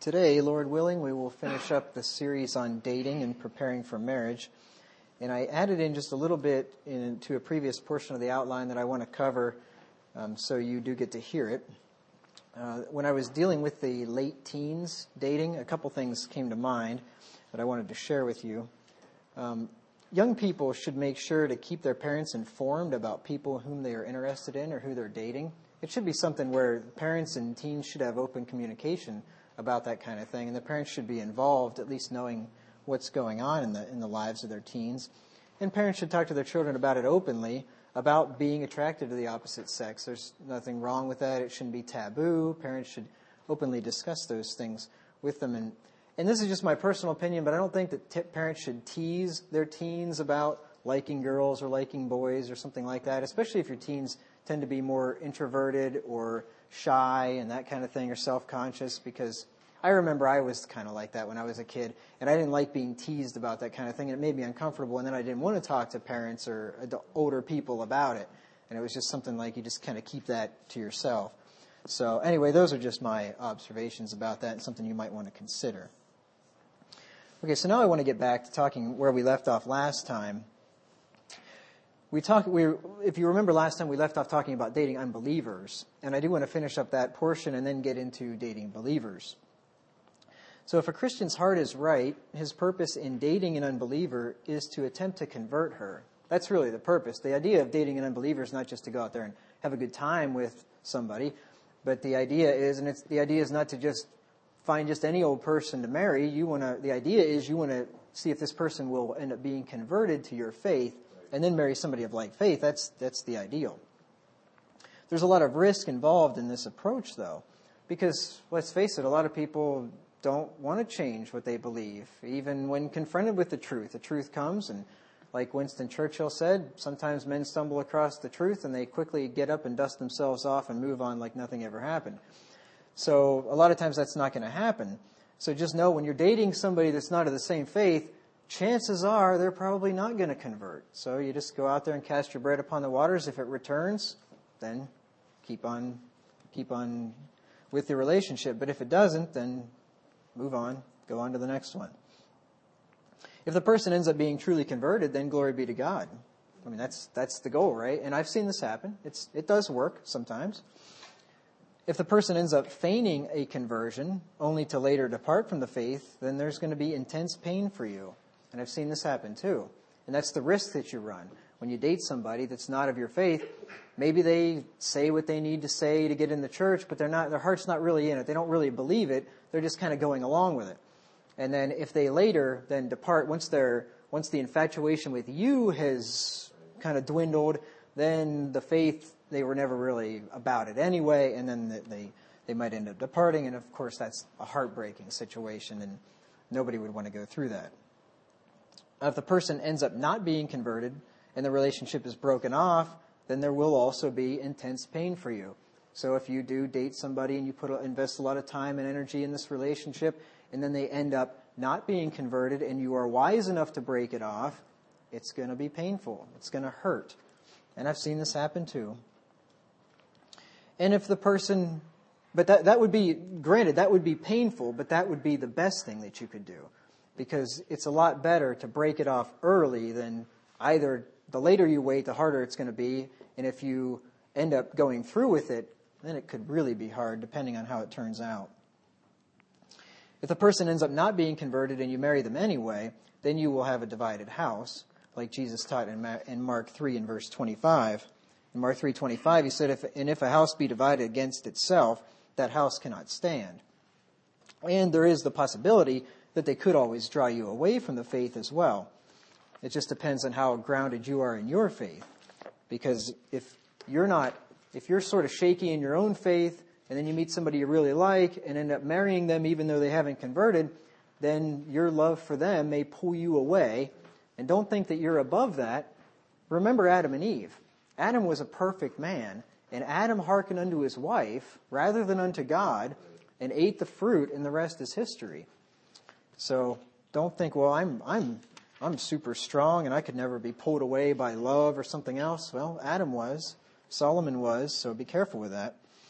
Today, Lord willing, we will finish up the series on dating and preparing for marriage. And I added in just a little bit into a previous portion of the outline that I want to cover so you do get to hear it. When I was dealing with the late teens dating, a couple things came to mind that I wanted to share with you. Young people should make sure to keep their parents informed about people whom they are interested in or who they're dating. It should be something where parents and teens should have open communication about that kind of thing, and the parents should be involved, at least knowing what's going on in the lives of their teens. And parents should talk to their children about it openly, about being attracted to the opposite sex. There's nothing wrong with that. It shouldn't be taboo. Parents should openly discuss those things with them. And this is just my personal opinion, but I don't think that parents should tease their teens about liking girls or liking boys or something like that, especially if your teens tend to be more introverted or shy and that kind of thing, or self-conscious, because I remember I was kind of like that when I was a kid, and I didn't like being teased about that kind of thing, and it made me uncomfortable, and then I didn't want to talk to parents or older people about it, and it was just something like you just kind of keep that to yourself. So anyway, those are just my observations about that and something you might want to consider. Okay, so now I want to get back to talking where we left off last time. If you remember last time, we left off talking about dating unbelievers, and I do want to finish up that portion and then get into dating believers. So if a Christian's heart is right, his purpose in dating an unbeliever is to attempt to convert her. That's really the purpose. The idea of dating an unbeliever is not just to go out there and have a good time with somebody, but the idea is not to just find just any old person to marry. The idea is you want to see if this person will end up being converted to your faith, and then marry somebody of like faith. That's the ideal. There's a lot of risk involved in this approach, though, because let's face it, a lot of people don't want to change what they believe, even when confronted with the truth. The truth comes, and like Winston Churchill said, sometimes men stumble across the truth and they quickly get up and dust themselves off and move on like nothing ever happened. So a lot of times that's not going to happen. So just know when you're dating somebody that's not of the same faith, chances are they're probably not going to convert. So you just go out there and cast your bread upon the waters. If it returns, then keep on with the relationship. But if it doesn't, then move on. Go on to the next one. If the person ends up being truly converted, then glory be to God. I mean, that's the goal, right? And I've seen this happen. It does work sometimes. If the person ends up feigning a conversion only to later depart from the faith, then there's going to be intense pain for you. And I've seen this happen too. And that's the risk that you run. When you date somebody that's not of your faith, maybe they say what they need to say to get in the church, but their heart's not really in it. They don't really believe it. They're just kind of going along with it. And then if they later then depart, once the infatuation with you has kind of dwindled, then the faith, they were never really about it anyway, and then they might end up departing. And of course, that's a heartbreaking situation, and nobody would want to go through that. If the person ends up not being converted and the relationship is broken off, then there will also be intense pain for you. So if you do date somebody and you invest a lot of time and energy in this relationship, and then they end up not being converted and you are wise enough to break it off, it's going to be painful. It's going to hurt. And I've seen this happen too. And if the person, but that would be, granted, that would be painful, but that would be the best thing that you could do. Because it's a lot better to break it off early than either the later you wait, the harder it's going to be. And if you end up going through with it, then it could really be hard depending on how it turns out. If the person ends up not being converted and you marry them anyway, then you will have a divided house, like Jesus taught in Mark 3 and verse 25. In Mark 3:25, he said, if a house be divided against itself, that house cannot stand. And there is the possibility that they could always draw you away from the faith as well. It just depends on how grounded you are in your faith. Because if you're sort of shaky in your own faith, and then you meet somebody you really like and end up marrying them even though they haven't converted, then your love for them may pull you away. And don't think that you're above that. Remember Adam and Eve. Adam was a perfect man, and Adam hearkened unto his wife rather than unto God and ate the fruit, and the rest is history. So don't think, well, I'm super strong and I could never be pulled away by love or something else. Well, Adam was, Solomon was, so be careful with that.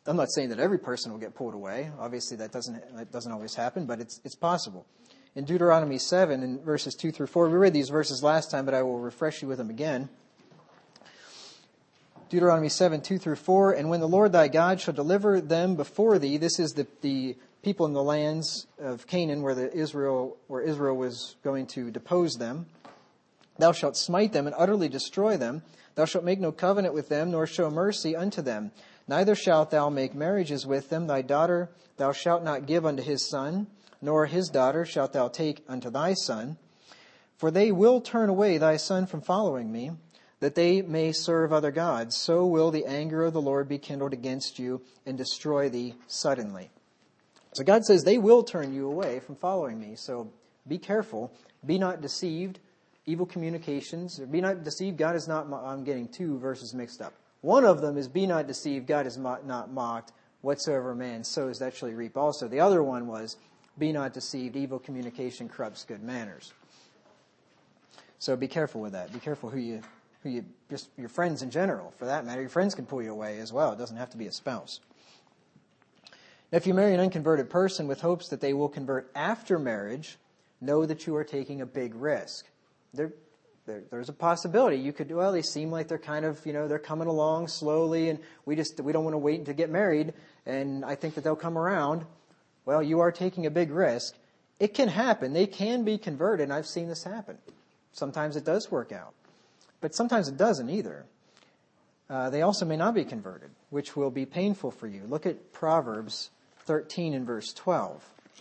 I'm not saying that every person will get pulled away. Obviously, that doesn't always happen, but it's possible. In Deuteronomy 7, in verses 2 through 4, we read these verses last time, but I will refresh you with them again. Deuteronomy 7, 2 through 4, and when the Lord thy God shall deliver them before thee, this is the people in the lands of Canaan where Israel was going to depose them, thou shalt smite them and utterly destroy them. Thou shalt make no covenant with them, nor show mercy unto them. Neither shalt thou make marriages with them. Thy daughter thou shalt not give unto his son, nor his daughter shalt thou take unto thy son. For they will turn away thy son from following me, that they may serve other gods. So will the anger of the Lord be kindled against you, and destroy thee suddenly. So God says they will turn you away from following me. So be careful. Be not deceived. Evil communications. Or be not deceived. God is not, I'm getting two verses mixed up. One of them is be not deceived. God is not mocked. Whatsoever man sows, that shall he reap also. The other one was be not deceived. Evil communication corrupts good manners. So be careful with that. Be careful just your friends in general, for that matter. Your friends can pull you away as well. It doesn't have to be a spouse. Now, if you marry an unconverted person with hopes that they will convert after marriage, know that you are taking a big risk. There's a possibility. You could, they seem like they're kind of, they're coming along slowly, and we don't want to wait to get married, and I think that they'll come around. Well, you are taking a big risk. It can happen. They can be converted, and I've seen this happen. Sometimes it does work out, but sometimes it doesn't either. They also may not be converted, which will be painful for you. Look at Proverbs 13 and verse 12.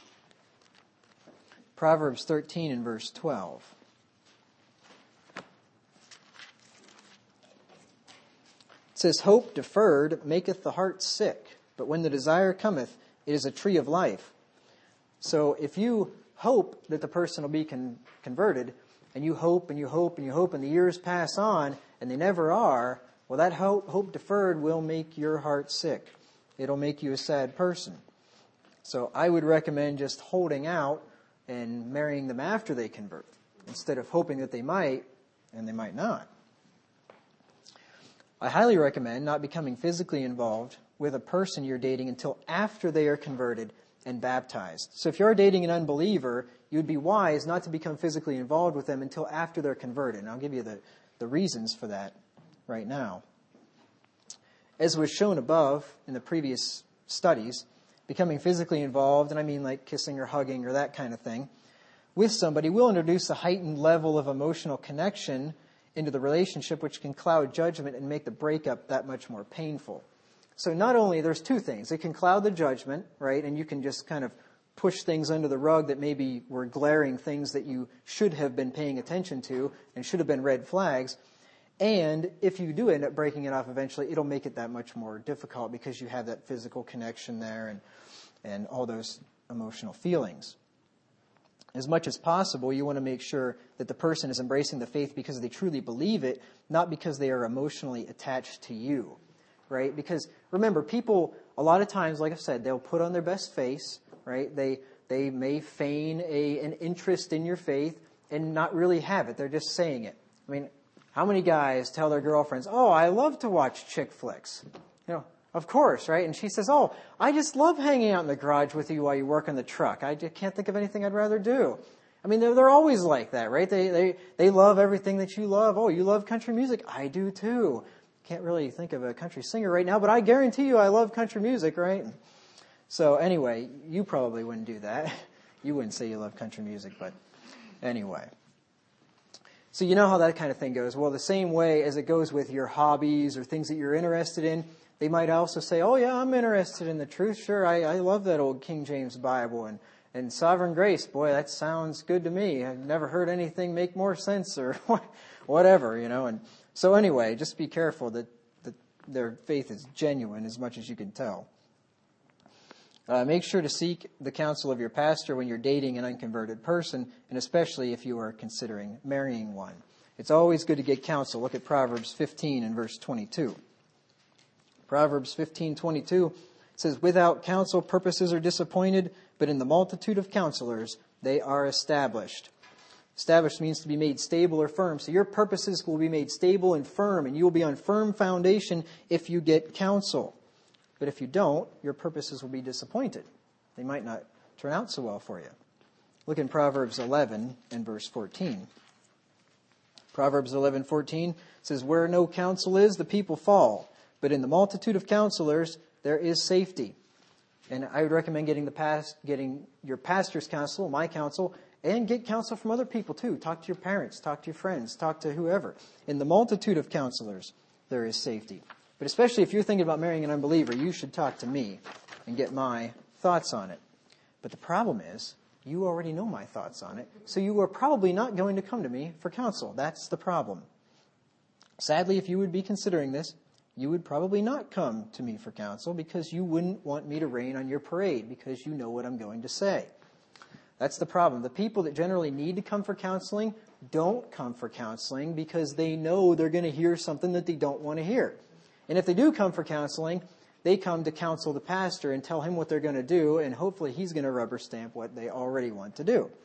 Proverbs 13 and verse 12. It says, hope deferred maketh the heart sick, but when the desire cometh, it is a tree of life. So if you hope that the person will be converted, and you hope and you hope and you hope, and the years pass on, and they never are, well, that hope deferred will make your heart sick. It'll make you a sad person. So I would recommend just holding out and marrying them after they convert, instead of hoping that they might, and they might not. I highly recommend not becoming physically involved with a person you're dating until after they are converted and baptized. So if you're dating an unbeliever, you would be wise not to become physically involved with them until after they're converted. And I'll give you the reasons for that right now. As was shown above in the previous studies, becoming physically involved, and I mean like kissing or hugging or that kind of thing, with somebody will introduce a heightened level of emotional connection into the relationship, which can cloud judgment and make the breakup that much more painful. So not only, there's two things. It can cloud the judgment, right? And you can just kind of push things under the rug that maybe were glaring things that you should have been paying attention to and should have been red flags. And if you do end up breaking it off eventually, it'll make it that much more difficult because you have that physical connection there and all those emotional feelings. As much as possible, you want to make sure that the person is embracing the faith because they truly believe it, not because they are emotionally attached to you, right? Because remember, people, a lot of times, like I've said, they'll put on their best face, right? They may feign an interest in your faith and not really have it. They're just saying it. I mean, how many guys tell their girlfriends, oh, I love to watch chick flicks? Of course, right? And she says, oh, I just love hanging out in the garage with you while you work on the truck. I just can't think of anything I'd rather do. I mean, they're always like that, right? They love everything that you love. Oh, you love country music? I do too. Can't really think of a country singer right now, but I guarantee you I love country music, right? So anyway, you probably wouldn't do that. You wouldn't say you love country music, but anyway. So you know how that kind of thing goes. Well, the same way as it goes with your hobbies or things that you're interested in, they might also say, oh yeah, I'm interested in the truth. Sure, I love that old King James Bible and Sovereign Grace. Boy, that sounds good to me. I've never heard anything make more sense or whatever, And so anyway, just be careful that their faith is genuine as much as you can tell. Make sure to seek the counsel of your pastor when you're dating an unconverted person, and especially if you are considering marrying one. It's always good to get counsel. Look at Proverbs 15 and verse 22. Proverbs 15:22 says, without counsel purposes are disappointed, but in the multitude of counselors they are established. Established means to be made stable or firm. So your purposes will be made stable and firm, and you will be on firm foundation if you get counsel. But if you don't, your purposes will be disappointed. They might not turn out so well for you. Look in Proverbs 11 and verse 14. Proverbs 11:14 says, "Where no counsel is, the people fall. But in the multitude of counselors, there is safety." And I would recommend getting your pastor's counsel, my counsel, and get counsel from other people too. Talk to your parents, talk to your friends, talk to whoever. In the multitude of counselors, there is safety. But especially if you're thinking about marrying an unbeliever, you should talk to me and get my thoughts on it. But the problem is, you already know my thoughts on it, so you are probably not going to come to me for counsel. That's the problem. Sadly, if you would be considering this, you would probably not come to me for counsel because you wouldn't want me to rain on your parade because you know what I'm going to say. That's the problem. The people that generally need to come for counseling don't come for counseling because they know they're going to hear something that they don't want to hear. And if they do come for counseling, they come to counsel the pastor and tell him what they're going to do, and hopefully he's going to rubber stamp what they already want to do.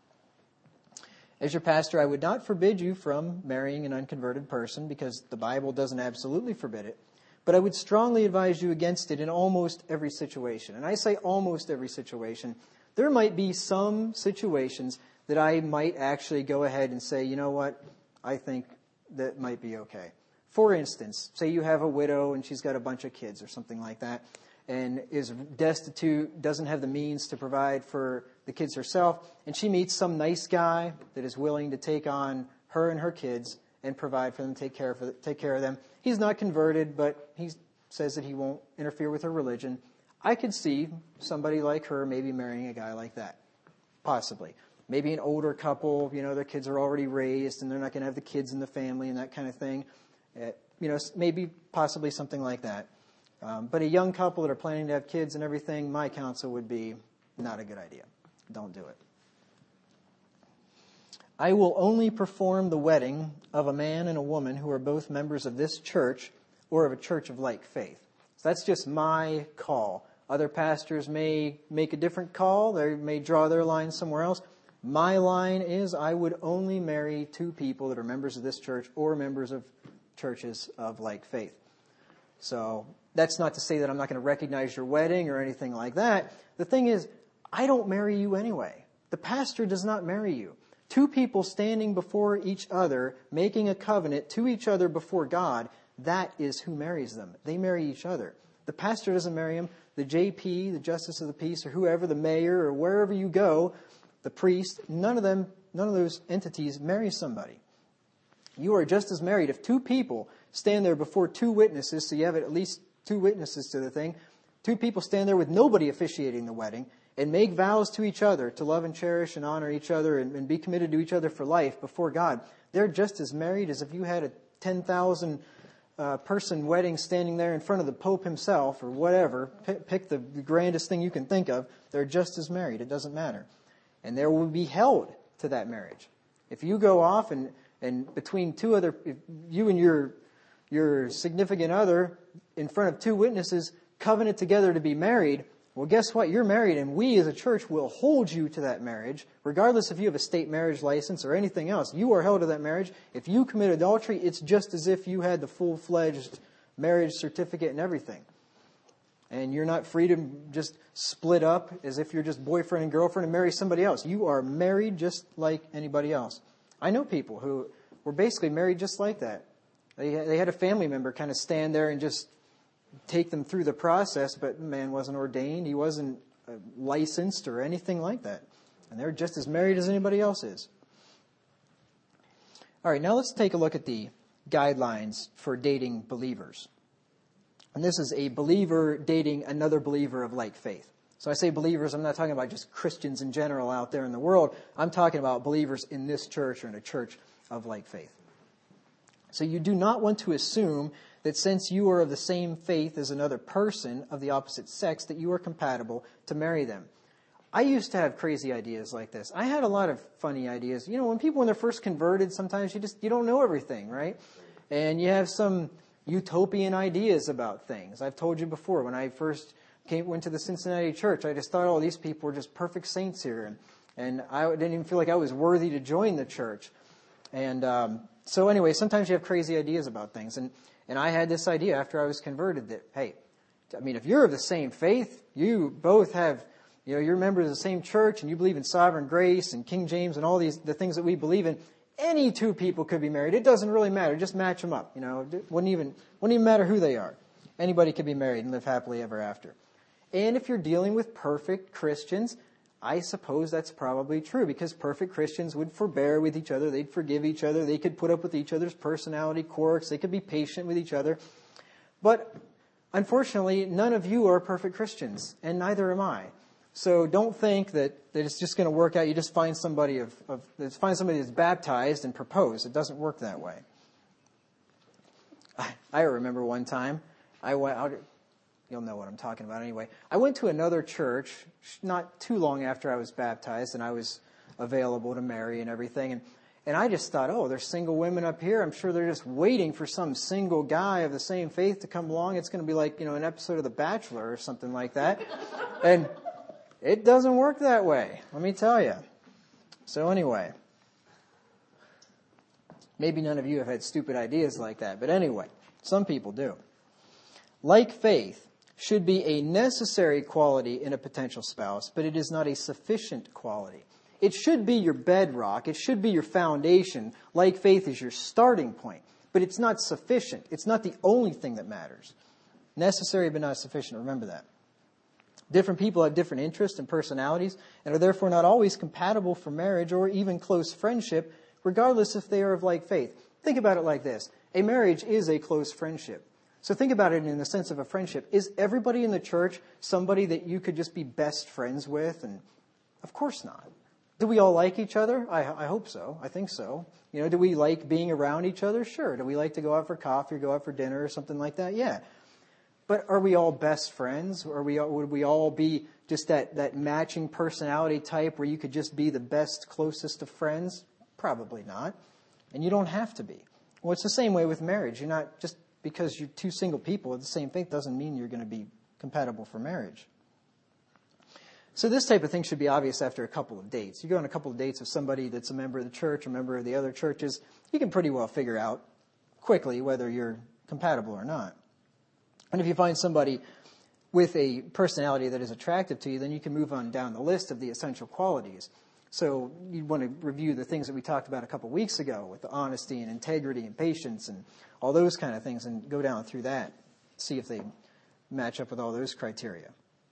As your pastor, I would not forbid you from marrying an unconverted person because the Bible doesn't absolutely forbid it, but I would strongly advise you against it in almost every situation. And I say almost every situation. There might be some situations that I might actually go ahead and say, you know what, I think that might be okay. For instance, say you have a widow and she's got a bunch of kids or something like that and is destitute, doesn't have the means to provide for the kids herself, and she meets some nice guy that is willing to take on her and her kids and provide for them, take care of them. He's not converted, but he says that he won't interfere with her religion. I could see somebody like her maybe marrying a guy like that. Possibly. Maybe an older couple, their kids are already raised and they're not going to have the kids in the family and that kind of thing. Maybe possibly something like that. But a young couple that are planning to have kids and everything, my counsel would be not a good idea. Don't do it. I will only perform the wedding of a man and a woman who are both members of this church or of a church of like faith. So that's just my call. Other pastors may make a different call. They may draw their line somewhere else. My line is I would only marry two people that are members of this church or members of churches of like faith. So that's not to say that I'm not going to recognize your wedding or anything like that. The thing is, I don't marry you anyway. The pastor does not marry you. Two people standing before each other, making a covenant to each other before God, that is who marries them. They marry each other. The pastor doesn't marry them. The JP, the justice of the peace, or whoever, the mayor, or wherever you go, the priest, none of those entities marry somebody. You are just as married. If two people stand there before two witnesses, so you have at least two witnesses to the thing, two people stand there with nobody officiating the wedding and make vows to each other to love and cherish and honor each other and be committed to each other for life before God. They're just as married as if you had a 10,000 person wedding standing there in front of the Pope himself or whatever. Pick the grandest thing you can think of. They're just as married. It doesn't matter. And there will be held to that marriage. If you go off and between two other, if you and your significant other in front of two witnesses covenant together to be married, well, guess what? You're married, and we as a church will hold you to that marriage, regardless if you have a state marriage license or anything else. You are held to that marriage. If you commit adultery, it's just as if you had the full-fledged marriage certificate and everything. And you're not free to just split up as if you're just boyfriend and girlfriend and marry somebody else. You are married just like anybody else. I know people who were basically married just like that. They had a family member kind of stand there and just take them through the process, but the man wasn't ordained. He wasn't licensed or anything like that. And they're just as married as anybody else is. All right, now let's take a look at the guidelines for dating believers. And this is a believer dating another believer of like faith. So I say believers, I'm not talking about just Christians in general out there in the world. I'm talking about believers in this church or in a church of like faith. So you do not want to assume that since you are of the same faith as another person of the opposite sex, that you are compatible to marry them. I used to have crazy ideas like this. I had a lot of funny ideas. When they're first converted, sometimes you don't know everything, right? And you have some utopian ideas about things. I've told you before, when I first went to the Cincinnati church, I just thought, these people were just perfect saints here. And I didn't even feel like I was worthy to join the church. And so anyway, sometimes you have crazy ideas about things. And I had this idea after I was converted that, hey, I mean, if you're of the same faith, you both have, you're members of the same church and you believe in sovereign grace and King James and all the things that we believe in, any two people could be married. It doesn't really matter. Just match them up. It wouldn't even matter who they are. Anybody could be married and live happily ever after. And if you're dealing with perfect Christians, I suppose that's probably true, because perfect Christians would forbear with each other. They'd forgive each other. They could put up with each other's personality quirks. They could be patient with each other. But unfortunately, none of you are perfect Christians, and neither am I. So don't think that it's just going to work out. You just find somebody find somebody that's baptized and propose. It doesn't work that way. I remember one time I went out. You'll know what I'm talking about anyway. I went to another church not too long after I was baptized, and I was available to marry and everything. And I just thought, oh, there's single women up here. I'm sure they're just waiting for some single guy of the same faith to come along. It's going to be like, an episode of The Bachelor or something like that. And it doesn't work that way, let me tell you. So anyway, maybe none of you have had stupid ideas like that. But anyway, some people do. Like faith should be a necessary quality in a potential spouse, but it is not a sufficient quality. It should be your bedrock. It should be your foundation. Like faith is your starting point, but it's not sufficient. It's not the only thing that matters. Necessary but not sufficient. Remember that. Different people have different interests and personalities and are therefore not always compatible for marriage or even close friendship, regardless if they are of like faith. Think about it like this. A marriage is a close friendship. So think about it in the sense of a friendship. Is everybody in the church somebody that you could just be best friends with? And of course not. Do we all like each other? I hope so. I think so. Do we like being around each other? Sure. Do we like to go out for coffee or go out for dinner or something like that? Yeah. But are we all best friends? Would we all be just that matching personality type where you could just be the best, closest of friends? Probably not. And you don't have to be. Well, it's the same way with marriage. You're not just because you're two single people of the same faith doesn't mean you're going to be compatible for marriage. So this type of thing should be obvious after a couple of dates. You go on a couple of dates with somebody that's a member of the church, a member of the other churches, you can pretty well figure out quickly whether you're compatible or not. And if you find somebody with a personality that is attractive to you, then you can move on down the list of the essential qualities. So you want to review the things that we talked about a couple of weeks ago with the honesty and integrity and patience and all those kind of things, and go down through that, see if they match up with all those criteria.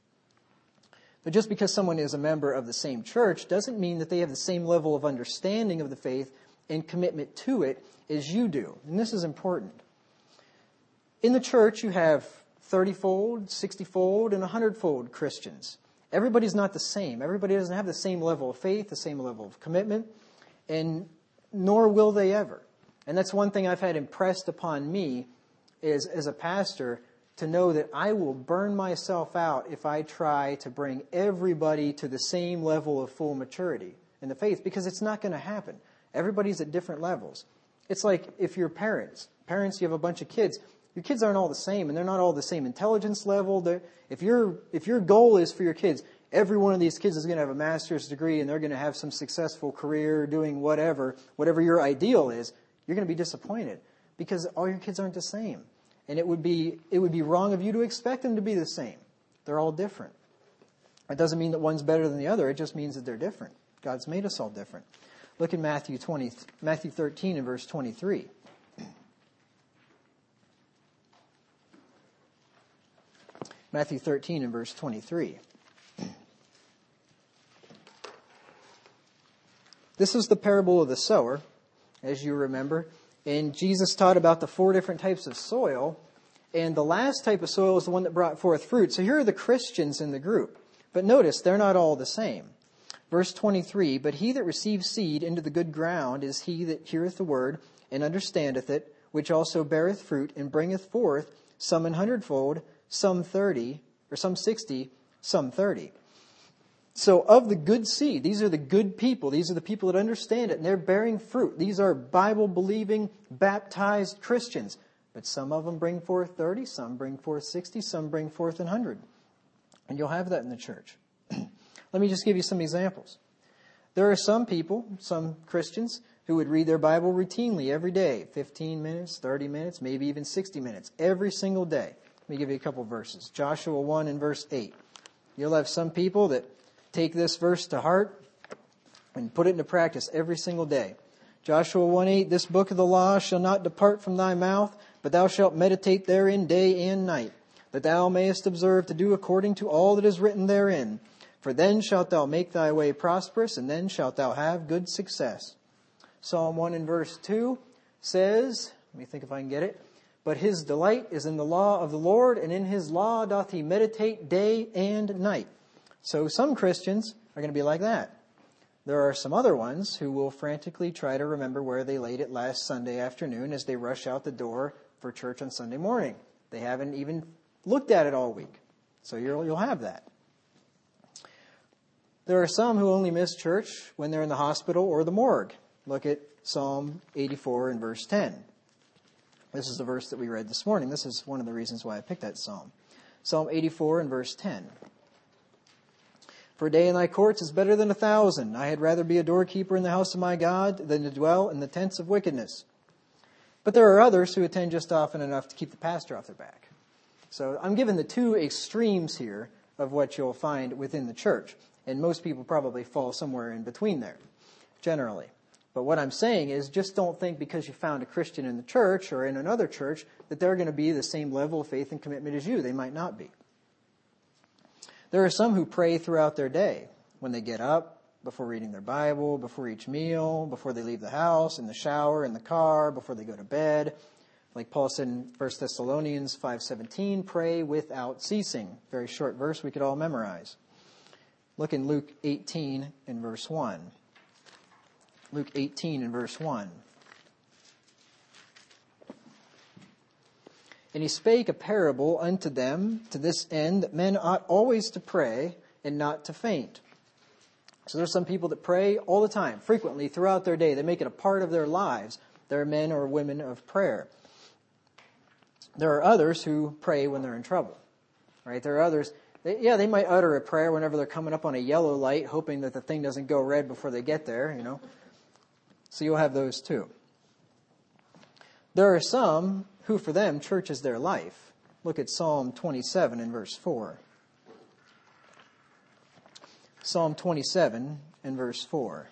But just because someone is a member of the same church doesn't mean that they have the same level of understanding of the faith and commitment to it as you do. And this is important. In the church, you have 30-fold, 60-fold, and 100-fold Christians. Everybody's not the same. Everybody doesn't have the same level of faith, the same level of commitment, and nor will they ever. And that's one thing I've had impressed upon me is, as a pastor, to know that I will burn myself out if I try to bring everybody to the same level of full maturity in the faith, because it's not going to happen. Everybody's at different levels. It's like if you're parents, you have a bunch of kids. Your kids aren't all the same, and they're not all the same intelligence level. If your goal is for your kids, every one of these kids is going to have a master's degree, and they're going to have some successful career doing whatever your ideal is, you're going to be disappointed because all your kids aren't the same. And it would be wrong of you to expect them to be the same. They're all different. It doesn't mean that one's better than the other. It just means that they're different. God's made us all different. Look at Matthew 13 and verse 23. Matthew 13 and verse 23. This is the parable of the sower, as you remember. And Jesus taught about the 4 different types of soil. And the last type of soil is the one that brought forth fruit. So here are the Christians in the group. But notice, they're not all the same. Verse 23, but he that receives seed into the good ground is he that heareth the word and understandeth it, which also beareth fruit and bringeth forth some 100-fold, some 30, or some 60, some 30. So of the good seed, these are the good people. These are the people that understand it, and they're bearing fruit. These are Bible-believing, baptized Christians. But some of them bring forth 30, some bring forth 60, some bring forth 100. And you'll have that in the church. Let me just give you some examples. There are some people, some Christians, who would read their Bible routinely every day, 15 minutes, 30 minutes, maybe even 60 minutes, every single day. me give you a couple verses. Joshua 1 and verse 8. You'll have some people that take this verse to heart and put it into practice every single day. Joshua 1:8, this book of the law shall not depart from thy mouth, but thou shalt meditate therein day and night, that thou mayest observe to do according to all that is written therein. For then shalt thou make thy way prosperous, and then shalt thou have good success. Psalm 1 and verse 2 says, let me think if I can get it, but his delight is in the law of the Lord, and in his law doth he meditate day and night. So some Christians are going to be like that. There are some other ones who will frantically try to remember where they laid it last Sunday afternoon as they rush out the door for church on Sunday morning. They haven't even looked at it all week. So you'll have that. There are some who only miss church when they're in the hospital or the morgue. Look at Psalm 84 and verse 10. This is the verse that we read this morning. This is one of the reasons why I picked that psalm. Psalm 84 and verse 10. For a day in thy courts is better than 1,000. I had rather be a doorkeeper in the house of my God than to dwell in the tents of wickedness. But there are others who attend just often enough to keep the pastor off their back. So I'm given the two extremes here of what you'll find within the church. And most people probably fall somewhere in between there, generally. But what I'm saying is just don't think because you found a Christian in the church or in another church that they're going to be the same level of faith and commitment as you. They might not be. There are some who pray throughout their day when they get up, before reading their Bible, before each meal, before they leave the house, in the shower, in the car, before they go to bed. Like Paul said in 1 Thessalonians 5:17, pray without ceasing. Very short verse we could all memorize. Look in Luke 18 and verse 1. Luke 18 and verse 1. And he spake a parable unto them to this end, that men ought always to pray and not to faint. So there's some people that pray all the time, frequently throughout their day. They make it a part of their lives. They're men or women of prayer. There are others who pray when they're in trouble. Right? There are others, they might utter a prayer whenever they're coming up on a yellow light, hoping that the thing doesn't go red before they get there, So you'll have those too. There are some who for them church is their life. Look at Psalm 27 and verse 4. Psalm 27 and verse 4.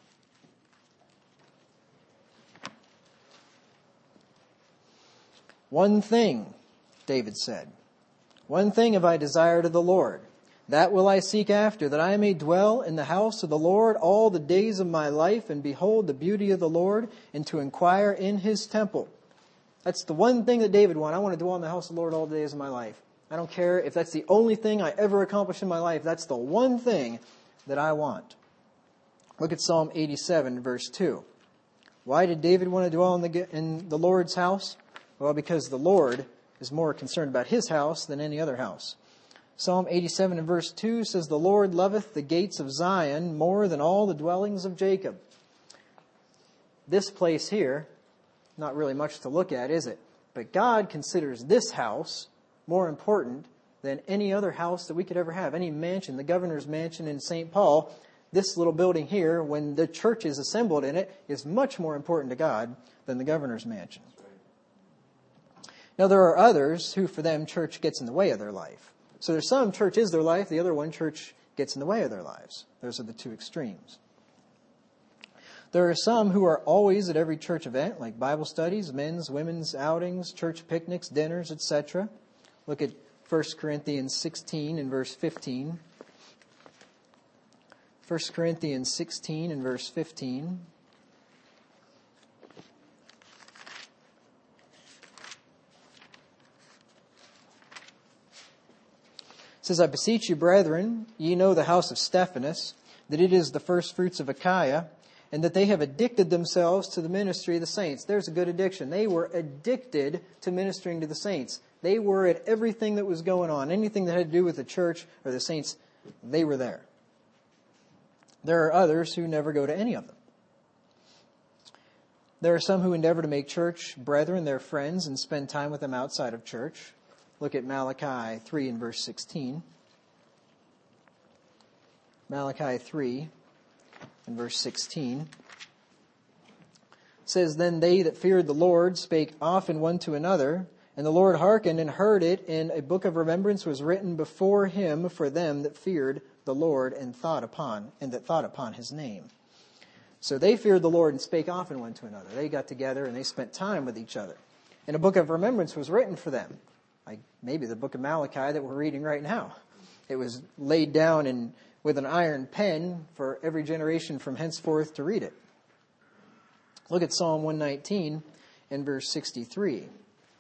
One thing, David said, one thing have I desired of the Lord, that will I seek after, that I may dwell in the house of the Lord all the days of my life, and behold the beauty of the Lord, and to inquire in his temple. That's the one thing that David wanted. I want to dwell in the house of the Lord all the days of my life. I don't care if that's the only thing I ever accomplish in my life. That's the one thing that I want. Look at Psalm 87, verse 2. Why did David want to dwell in the Lord's house? Well, because the Lord is more concerned about his house than any other house. Psalm 87 and verse 2 says, the Lord loveth the gates of Zion more than all the dwellings of Jacob. This place here, not really much to look at, is it? But God considers this house more important than any other house that we could ever have. Any mansion, the governor's mansion in St. Paul, this little building here, when the church is assembled in it, is much more important to God than the governor's mansion. Now there are others who for them church gets in the way of their life. So there's some church is their life, the other one church gets in the way of their lives. Those are the two extremes. There are some who are always at every church event, like Bible studies, men's, women's outings, church picnics, dinners, etc. Look at 1 Corinthians 16 and verse 15. 1 Corinthians 16 and verse 15. It says, I beseech you, brethren, ye know the house of Stephanas, that it is the first fruits of Achaia, and that they have addicted themselves to the ministry of the saints. There's a good addiction. They were addicted to ministering to the saints. They were at everything that was going on. Anything that had to do with the church or the saints, they were there. There are others who never go to any of them. There are some who endeavor to make church brethren their friends and spend time with them outside of church. Look at Malachi 3 and verse 16. Malachi 3 and verse 16. It says, Then they that feared the Lord spake often one to another, And the Lord hearkened and heard it, and a book of remembrance was written before him for them that feared the Lord and thought upon his name. So they feared the Lord and spake often one to another. They got together and they spent time with each other. And a book of remembrance was written for them, like maybe the book of Malachi that we're reading right now. It was laid down with an iron pen for every generation from henceforth to read it. Look at Psalm 119 and verse 63.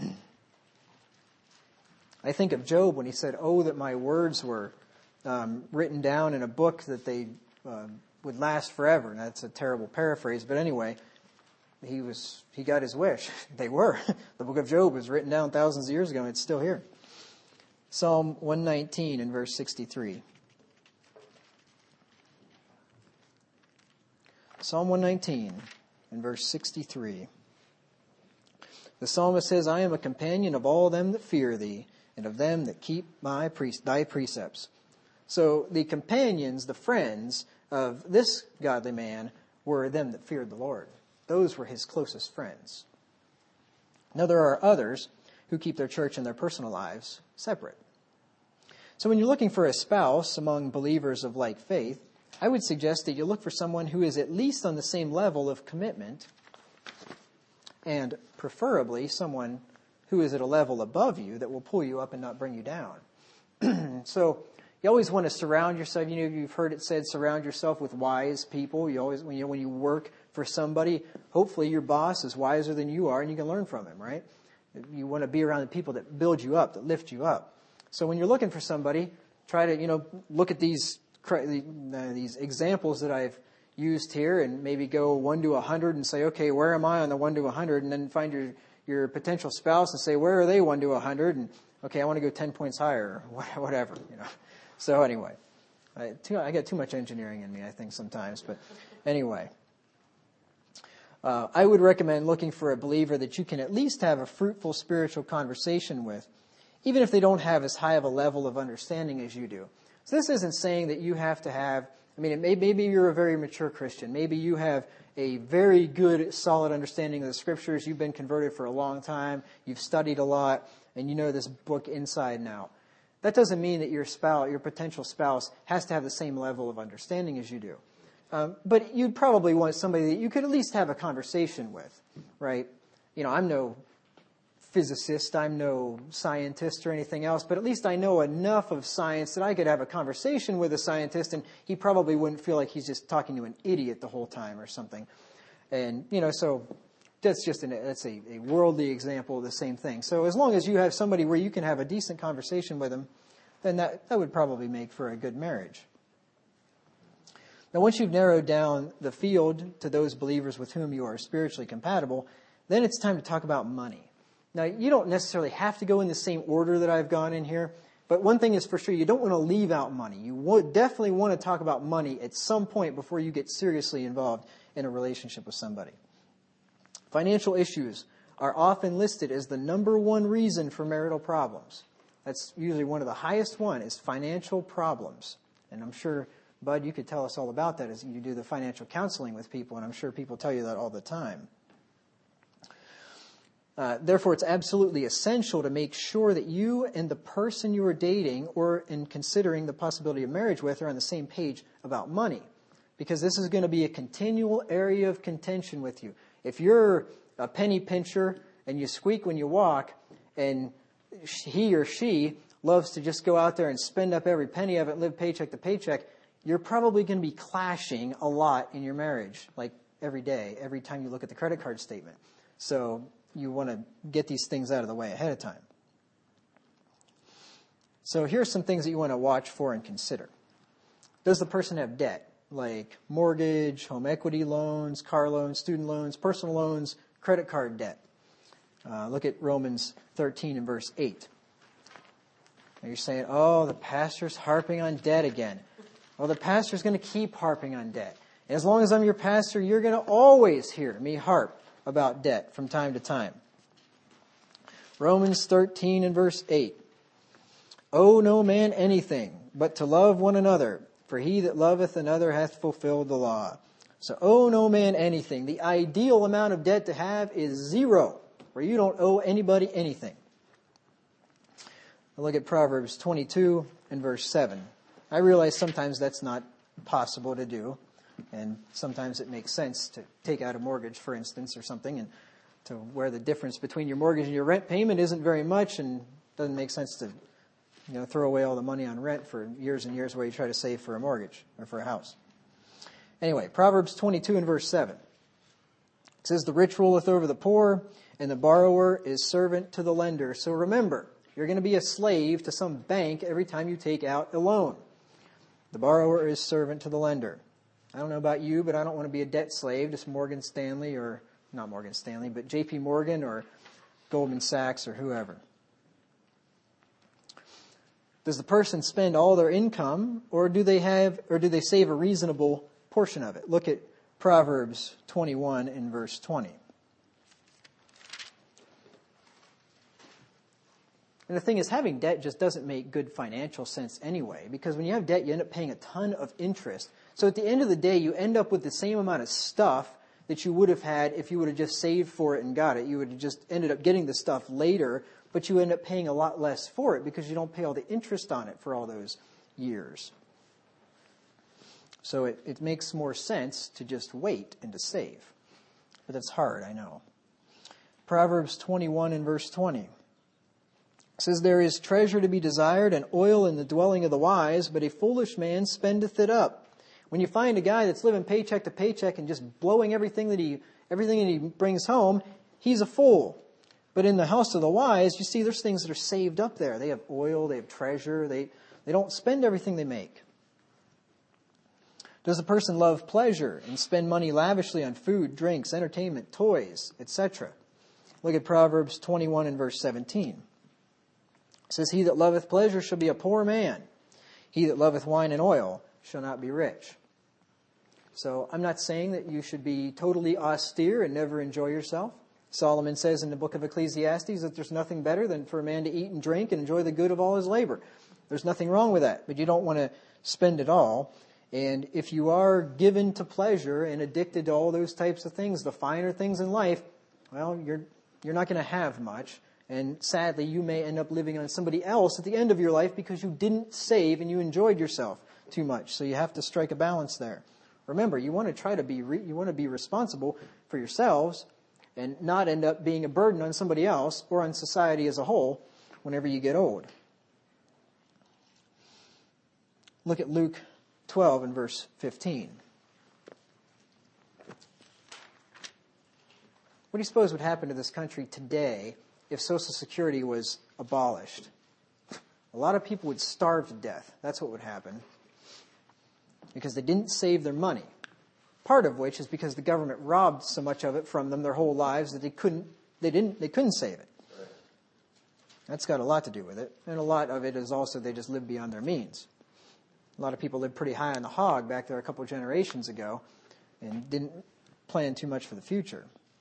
I think of Job when he said, "Oh, that my words were written down in a book that they would last forever." And that's a terrible paraphrase, but anyway, he got his wish. They were. The book of Job was written down thousands of years ago, and it's still here. Psalm 119 and verse 63. Psalm 119 and verse 63. The psalmist says, "I am a companion of all them that fear thee, and of them that keep thy precepts." So the companions, the friends of this godly man were them that feared the Lord. Those were his closest friends. Now there are others who keep their church and their personal lives separate. So when you're looking for a spouse among believers of like faith, I would suggest that you look for someone who is at least on the same level of commitment, and preferably someone who is at a level above you that will pull you up and not bring you down. So you always want to surround yourself. You've heard it said, surround yourself with wise people. You always, when you work for somebody, hopefully your boss is wiser than you are and you can learn from him, right? You want to be around the people that build you up, that lift you up. So when you're looking for somebody, try to, look at these examples that I've used here and maybe go 1 to 100 and say, okay, where am I on the 1 to 100? And then find your potential spouse and say, where are they 1 to 100? And okay, I want to go 10 points higher or whatever, So anyway, I got too much engineering in me, I think, sometimes. But anyway, I would recommend looking for a believer that you can at least have a fruitful spiritual conversation with, even if they don't have as high of a level of understanding as you do. So this isn't saying that you have to have, maybe you're a very mature Christian. Maybe you have a very good, solid understanding of the Scriptures. You've been converted for a long time. You've studied a lot, and you know this book inside and out. That doesn't mean that your potential spouse, has to have the same level of understanding as you do. But you'd probably want somebody that you could at least have a conversation with, right? I'm no physicist, I'm no scientist or anything else, but at least I know enough of science that I could have a conversation with a scientist and he probably wouldn't feel like he's just talking to an idiot the whole time or something. And, so that's just that's a worldly example of the same thing. So as long as you have somebody where you can have a decent conversation with them, then that would probably make for a good marriage. Now, once you've narrowed down the field to those believers with whom you are spiritually compatible, then it's time to talk about money. Now, you don't necessarily have to go in the same order that I've gone in here, but one thing is for sure, you don't want to leave out money. You definitely want to talk about money at some point before you get seriously involved in a relationship with somebody. Financial issues are often listed as the number one reason for marital problems. That's usually one of the highest one is financial problems. And I'm sure, Bud, you could tell us all about that as you do the financial counseling with people, and I'm sure people tell you that all the time. Therefore, it's absolutely essential to make sure that you and the person you are dating or in considering the possibility of marriage with are on the same page about money. Because this is going to be a continual area of contention with you. If you're a penny pincher and you squeak when you walk and he or she loves to just go out there and spend up every penny of it and live paycheck to paycheck, you're probably going to be clashing a lot in your marriage, like every day, every time you look at the credit card statement. So you want to get these things out of the way ahead of time. So here are some things that you want to watch for and consider. Does the person have debt, like mortgage, home equity loans, car loans, student loans, personal loans, credit card debt? Look at Romans 13 and verse 8. Now you're saying, the pastor's harping on debt again. Well, the pastor's going to keep harping on debt. And as long as I'm your pastor, you're going to always hear me harp about debt from time to time. Romans 13 and verse 8. Owe no man anything, but to love one another, for he that loveth another hath fulfilled the law. So owe no man anything. The ideal amount of debt to have is 0, where you don't owe anybody anything. Look at Proverbs 22 and verse 7. I realize sometimes that's not possible to do, and sometimes it makes sense to take out a mortgage, for instance, or something, and to where the difference between your mortgage and your rent payment isn't very much, and doesn't make sense to throw away all the money on rent for years and years where you try to save for a mortgage or for a house. Anyway, Proverbs 22 and verse 7. It says, "The rich ruleth over the poor, and the borrower is servant to the lender." So remember, you're going to be a slave to some bank every time you take out a loan. The borrower is servant to the lender. I don't know about you, but I don't want to be a debt slave to Morgan Stanley, or not Morgan Stanley, but J.P. Morgan or Goldman Sachs or whoever. Does the person spend all their income, or do they save a reasonable portion of it? Look at Proverbs 21 and verse 20. And the thing is, having debt just doesn't make good financial sense anyway, because when you have debt, you end up paying a ton of interest. So at the end of the day, you end up with the same amount of stuff that you would have had if you would have just saved for it and got it. You would have just ended up getting the stuff later, but you end up paying a lot less for it because you don't pay all the interest on it for all those years. So it makes more sense to just wait and to save. But that's hard, I know. Proverbs 21 and verse 20. It says, "There is treasure to be desired and oil in the dwelling of the wise, but a foolish man spendeth it up." When you find a guy that's living paycheck to paycheck and just blowing everything that he brings home, he's a fool. But in the house of the wise, you see there's things that are saved up there. They have oil, they have treasure, they don't spend everything they make. Does the person love pleasure and spend money lavishly on food, drinks, entertainment, toys, etc.? Look at Proverbs 21 and verse 17. It says, "He that loveth pleasure shall be a poor man. He that loveth wine and oil shall not be rich." So I'm not saying that you should be totally austere and never enjoy yourself. Solomon says in the book of Ecclesiastes that there's nothing better than for a man to eat and drink and enjoy the good of all his labor. There's nothing wrong with that, but you don't want to spend it all. And if you are given to pleasure and addicted to all those types of things, the finer things in life, well, you're not going to have much. And sadly, you may end up living on somebody else at the end of your life because you didn't save and you enjoyed yourself too much. So you have to strike a balance there. Remember, you want to be responsible for yourselves and not end up being a burden on somebody else or on society as a whole whenever you get old. Look at Luke 12 and verse 15. What do you suppose would happen to this country today if Social Security was abolished? A lot of people would starve to death. That's what would happen. Because they didn't save their money. Part of which is because the government robbed so much of it from them their whole lives that they couldn't save it. That's got a lot to do with it. And a lot of it is also they just lived beyond their means. A lot of people lived pretty high on the hog back there a couple of generations ago and didn't plan too much for the future.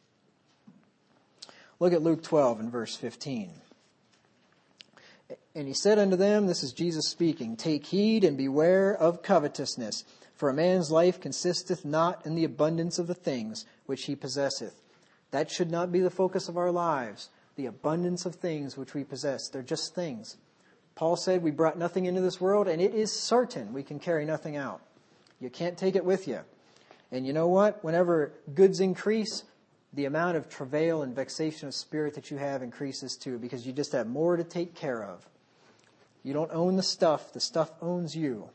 Look at Luke 12 and verse 15. "And he said unto them," this is Jesus speaking, "Take heed and beware of covetousness, for a man's life consisteth not in the abundance of the things which he possesseth." That should not be the focus of our lives, the abundance of things which we possess. They're just things. Paul said we brought nothing into this world, and it is certain we can carry nothing out. You can't take it with you. And you know what? Whenever goods increase, the amount of travail and vexation of spirit that you have increases too, because you just have more to take care of. You don't own the stuff owns you.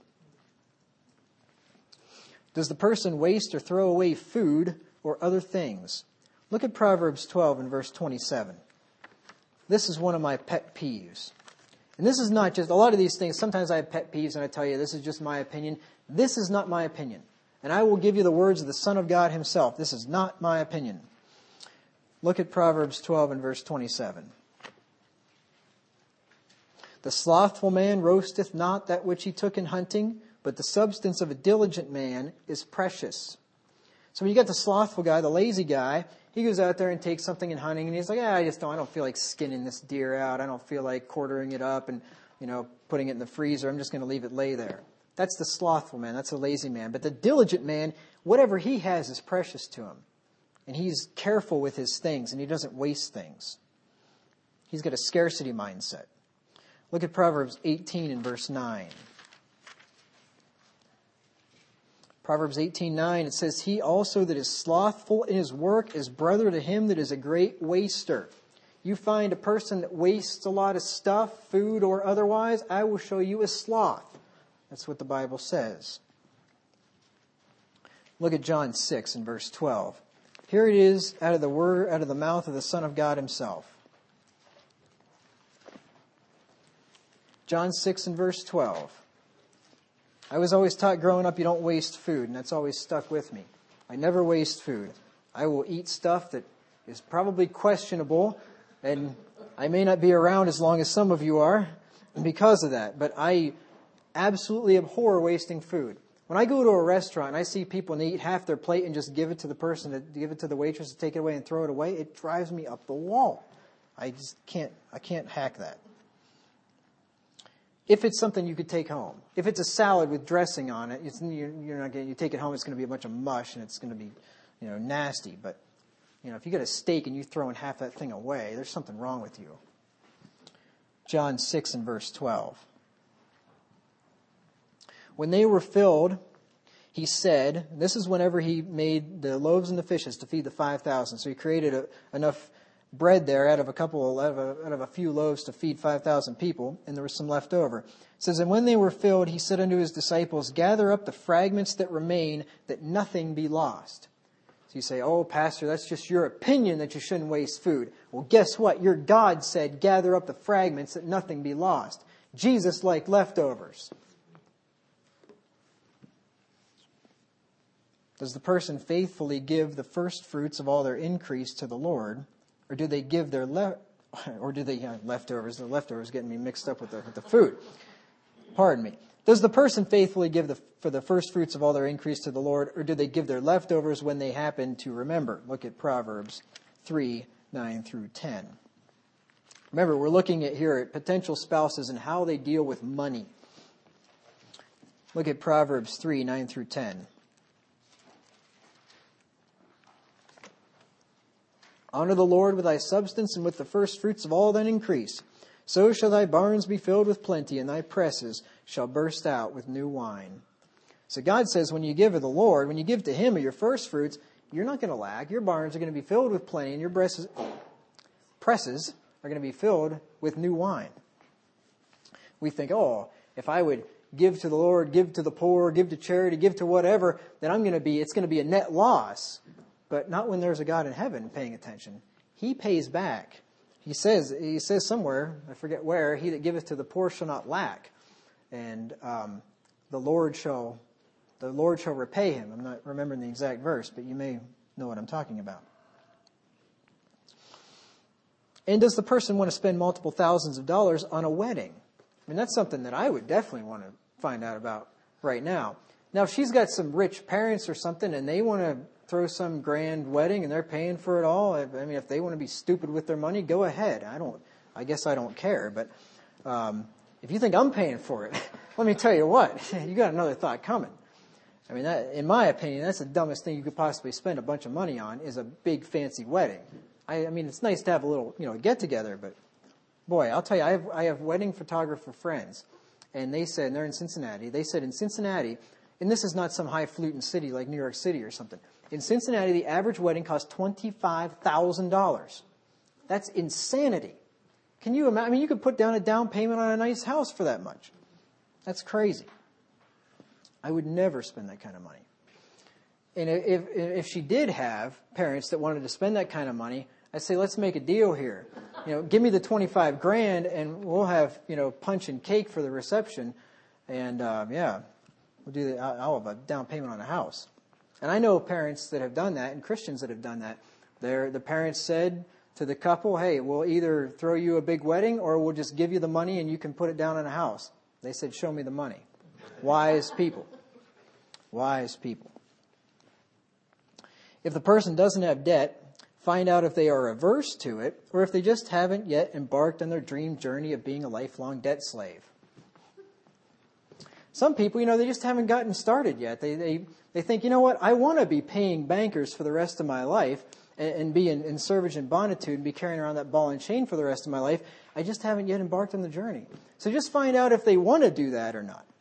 Does the person waste or throw away food or other things? Look at Proverbs 12 and verse 27. This is one of my pet peeves. And this is not just, a lot of these things, sometimes I have pet peeves and I tell you this is just my opinion. This is not my opinion. And I will give you the words of the Son of God himself. This is not my opinion. Look at Proverbs 12 and verse 27. "The slothful man roasteth not that which he took in hunting, but the substance of a diligent man is precious." So when you got the slothful guy, the lazy guy, he goes out there and takes something in hunting, and he's like, I don't feel like skinning this deer out. I don't feel like quartering it up and, putting it in the freezer. I'm just going to leave it lay there. That's the slothful man. That's the lazy man. But the diligent man, whatever he has is precious to him. And he's careful with his things, and he doesn't waste things. He's got a scarcity mindset. Look at Proverbs 18 and verse 9. Proverbs 18:9, it says, "He also that is slothful in his work is brother to him that is a great waster." You find a person that wastes a lot of stuff, food or otherwise, I will show you a sloth. That's what the Bible says. Look at John 6 and verse 12. Here it is out of the mouth of the Son of God himself. John 6 and verse 12. I was always taught growing up you don't waste food, and that's always stuck with me. I never waste food. I will eat stuff that is probably questionable, and I may not be around as long as some of you are because of that, but I absolutely abhor wasting food. When I go to a restaurant and I see people and they eat half their plate and just give it to the person, to give it to the waitress to take it away and throw it away, it drives me up the wall. I can't hack that. If it's something you could take home, if it's a salad with dressing on it, you take it home, it's going to be a bunch of mush and it's going to be, nasty. But, if you get a steak and you're throwing half that thing away, there's something wrong with you. John 6 and verse 12. When they were filled, he said, this is whenever he made the loaves and the fishes to feed the 5,000. So he created enough bread there out of a few loaves to feed 5,000 people, and there was some left over. It says, "And when they were filled, he said unto his disciples, Gather up the fragments that remain, that nothing be lost." So you say, "Oh, Pastor, that's just your opinion that you shouldn't waste food." Well, guess what? Your God said, "Gather up the fragments, that nothing be lost." Jesus liked leftovers. Does the person faithfully give the first fruits of all their increase to the Lord? Or do they give their leftovers? The leftovers getting me mixed up with the food. Pardon me. Does the person faithfully give for the first fruits of all their increase to the Lord, or do they give their leftovers when they happen to remember? Look at Proverbs 3, 9 through 10. Remember, we're looking here at potential spouses and how they deal with money. Look at Proverbs 3, 9 through 10. "Honor the Lord with thy substance and with the first fruits of all thine increase. So shall thy barns be filled with plenty, and thy presses shall burst out with new wine." So God says when you give to the Lord, when you give to Him of your first fruits, you're not going to lack. Your barns are going to be filled with plenty, and your presses are going to be filled with new wine. We think, if I would give to the Lord, give to the poor, give to charity, give to whatever, then it's going to be a net loss. But not when there's a God in heaven paying attention. He pays back. He says somewhere, I forget where, "He that giveth to the poor shall not lack." And the Lord shall repay him. I'm not remembering the exact verse, but you may know what I'm talking about. And does the person want to spend multiple thousands of dollars on a wedding? I mean, that's something that I would definitely want to find out about right now. Now, if she's got some rich parents or something and they want to throw some grand wedding and they're paying for it all, I mean, if they want to be stupid with their money, go ahead. I guess I don't care. But if you think I'm paying for it, let me tell you what, you got another thought coming. I mean, in my opinion, that's the dumbest thing you could possibly spend a bunch of money on is a big fancy wedding. I mean, it's nice to have a little, get together, but boy, I'll tell you, I have wedding photographer friends, and they said, and they're in Cincinnati, they said in Cincinnati, and this is not some highfalutin city like New York City or something. In Cincinnati, the average wedding costs $25,000. That's insanity. Can you imagine? I mean, you could put down a down payment on a nice house for that much. That's crazy. I would never spend that kind of money. And if she did have parents that wanted to spend that kind of money, I'd say, let's make a deal here. Give me the $25,000 and we'll have, punch and cake for the reception. And, we'll do I'll have a down payment on a house. And I know parents that have done that and Christians that have done that. The parents said to the couple, "Hey, we'll either throw you a big wedding or we'll just give you the money and you can put it down on a house." They said, "Show me the money." Wise people. Wise people. If the person doesn't have debt, find out if they are averse to it or if they just haven't yet embarked on their dream journey of being a lifelong debt slave. Some people, they just haven't gotten started yet. They think, I want to be paying bankers for the rest of my life, and be in servage and bonditude and be carrying around that ball and chain for the rest of my life. I just haven't yet embarked on the journey. So just find out if they want to do that or not.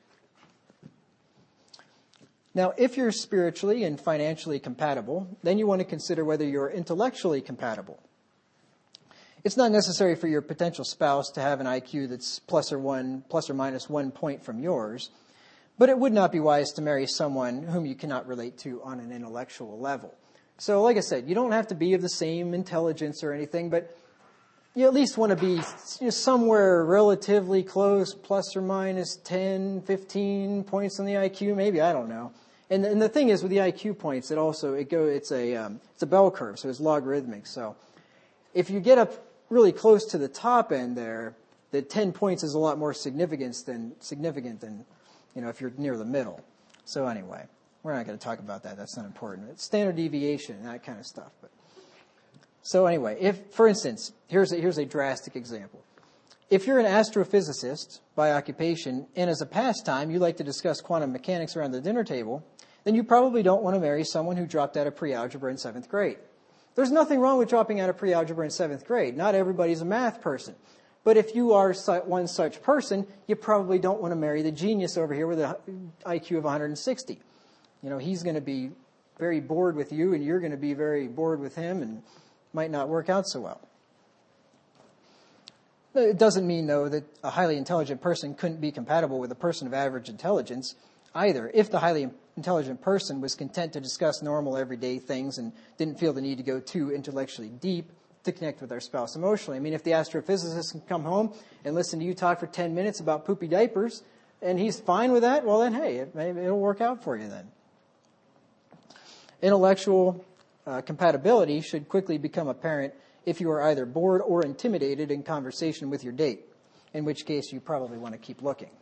Now, if you're spiritually and financially compatible, then you want to consider whether you're intellectually compatible. It's not necessary for your potential spouse to have an IQ that's plus or minus 1 point from yours, but it would not be wise to marry someone whom you cannot relate to on an intellectual level. So, like I said, you don't have to be of the same intelligence or anything, but you at least want to be somewhere relatively close, plus or minus 10, 15 points on the IQ, maybe, I don't know. And the thing is, with the IQ points, it's a bell curve, so it's logarithmic. So if you get up really close to the top end there, the 10 points is a lot more significant than if you're near the middle. So anyway, we're not going to talk about that. That's not important. It's standard deviation and that kind of stuff. So anyway, if, for instance, here's a drastic example. If you're an astrophysicist by occupation and as a pastime you like to discuss quantum mechanics around the dinner table, then you probably don't want to marry someone who dropped out of pre-algebra in 7th grade. There's nothing wrong with dropping out of pre-algebra in 7th grade. Not everybody's a math person. But if you are one such person, you probably don't want to marry the genius over here with an IQ of 160. He's going to be very bored with you, and you're going to be very bored with him, and might not work out so well. It doesn't mean, though, that a highly intelligent person couldn't be compatible with a person of average intelligence either, if the highly intelligent person was content to discuss normal everyday things and didn't feel the need to go too intellectually deep to connect with our spouse emotionally. I mean, if the astrophysicist can come home and listen to you talk for 10 minutes about poopy diapers, and he's fine with that, well then, hey, it'll work out for you then. Intellectual compatibility should quickly become apparent if you are either bored or intimidated in conversation with your date, in which case you probably want to keep looking.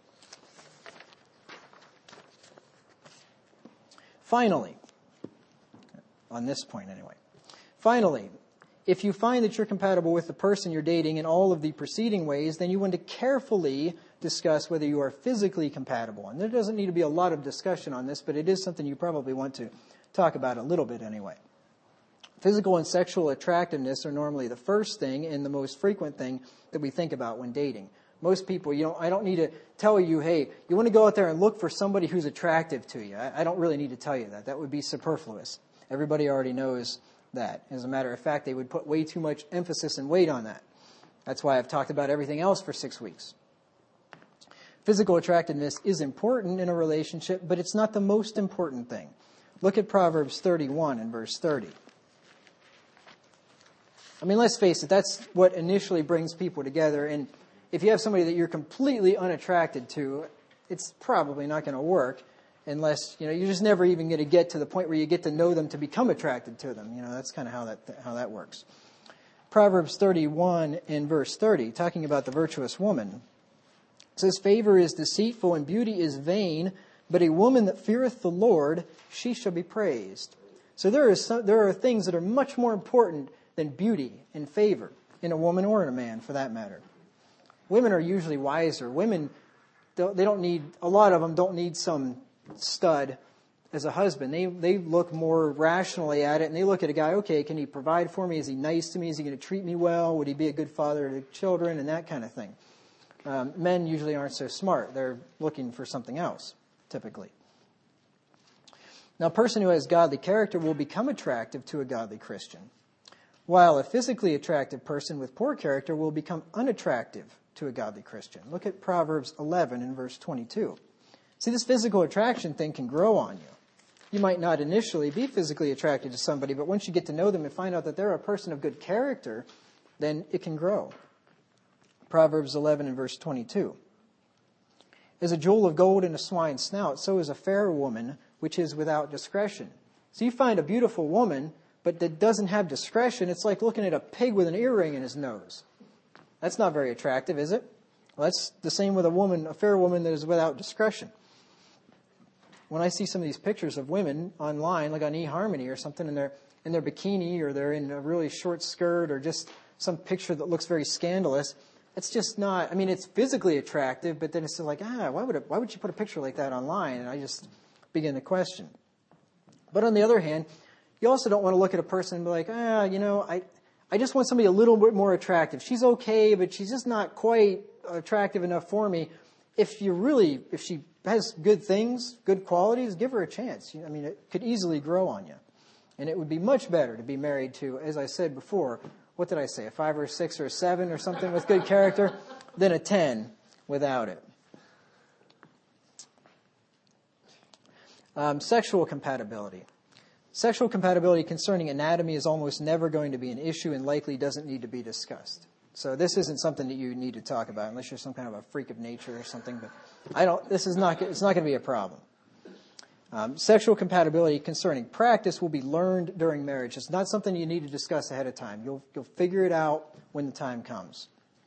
Finally, on this point anyway, if you find that you're compatible with the person you're dating in all of the preceding ways, then you want to carefully discuss whether you are physically compatible. And there doesn't need to be a lot of discussion on this, but it is something you probably want to talk about a little bit anyway. Physical and sexual attractiveness are normally the first thing and the most frequent thing that we think about when dating. Most people, I don't need to tell you, hey, you want to go out there and look for somebody who's attractive to you. I don't really need to tell you that. That would be superfluous. Everybody already knows that. As a matter of fact, they would put way too much emphasis and weight on that. That's why I've talked about everything else for 6 weeks. Physical attractiveness is important in a relationship, but it's not the most important thing. Look at Proverbs 31 and verse 30. I mean, let's face it, that's what initially brings people together. And if you have somebody that you're completely unattracted to, it's probably not going to work unless, you're just never even going to get to the point where you get to know them to become attracted to them. That's kind of how that works. Proverbs 31 and verse 30, talking about the virtuous woman, says, "Favor is deceitful and beauty is vain, but a woman that feareth the Lord, she shall be praised." So there are things that are much more important than beauty and favor in a woman or in a man, for that matter. Women are usually wiser. Women, a lot of them don't need some stud as a husband. They look more rationally at it, and they look at a guy, okay, can he provide for me? Is he nice to me? Is he going to treat me well? Would he be a good father to children? And that kind of thing. Men usually aren't so smart. They're looking for something else, typically. Now, a person who has godly character will become attractive to a godly Christian, while a physically attractive person with poor character will become unattractive to a godly Christian. Look at Proverbs 11 and verse 22. See, this physical attraction thing can grow on you. You might not initially be physically attracted to somebody, but once you get to know them and find out that they're a person of good character, then it can grow. Proverbs 11 and verse 22. "As a jewel of gold in a swine's snout, so is a fair woman which is without discretion." So you find a beautiful woman, but that doesn't have discretion. It's like looking at a pig with an earring in his nose. That's not very attractive, is it? Well, that's the same with a fair woman that is without discretion. When I see some of these pictures of women online, like on eHarmony or something, and they're in their bikini or they're in a really short skirt or just some picture that looks very scandalous, it's just not, it's physically attractive, but then it's like, why would you put a picture like that online? And I just begin to question. But on the other hand, You also don't want to look at a person and be like, I just want somebody a little bit more attractive. She's okay, but she's just not quite attractive enough for me. If she has good things, good qualities, give her a chance. I mean, it could easily grow on you. And it would be much better to be married to, as I said before, what did I say, a 5 or a 6 or a 7 or something with good character, than a 10 without it. Sexual compatibility. Sexual compatibility concerning anatomy is almost never going to be an issue and likely doesn't need to be discussed. So this isn't something that you need to talk about unless you're some kind of a freak of nature or something. But it's not going to be a problem. Sexual compatibility concerning practice will be learned during marriage. It's not something you need to discuss ahead of time. You'll figure it out when the time comes.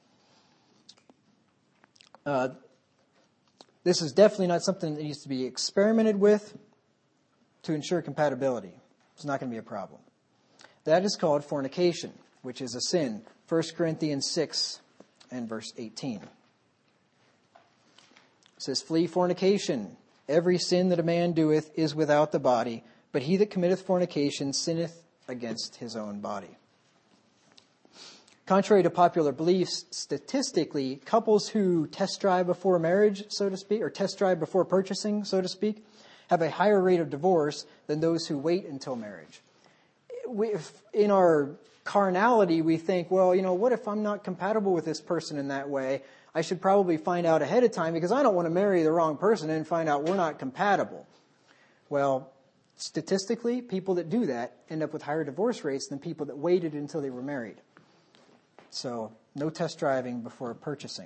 This is definitely not something that needs to be experimented with to ensure compatibility. It's not going to be a problem. That is called fornication, which is a sin. 1 Corinthians 6 and verse 18. It says, "Flee fornication. Every sin that a man doeth is without the body, but he that committeth fornication sinneth against his own body." Contrary to popular beliefs, statistically, couples who test drive before marriage, so to speak, or test drive before purchasing, so to speak, have a higher rate of divorce than those who wait until marriage. In our carnality, we think, well, what if I'm not compatible with this person in that way? I should probably find out ahead of time because I don't want to marry the wrong person and find out we're not compatible. Well, statistically, people that do that end up with higher divorce rates than people that waited until they were married. So, no test driving before purchasing.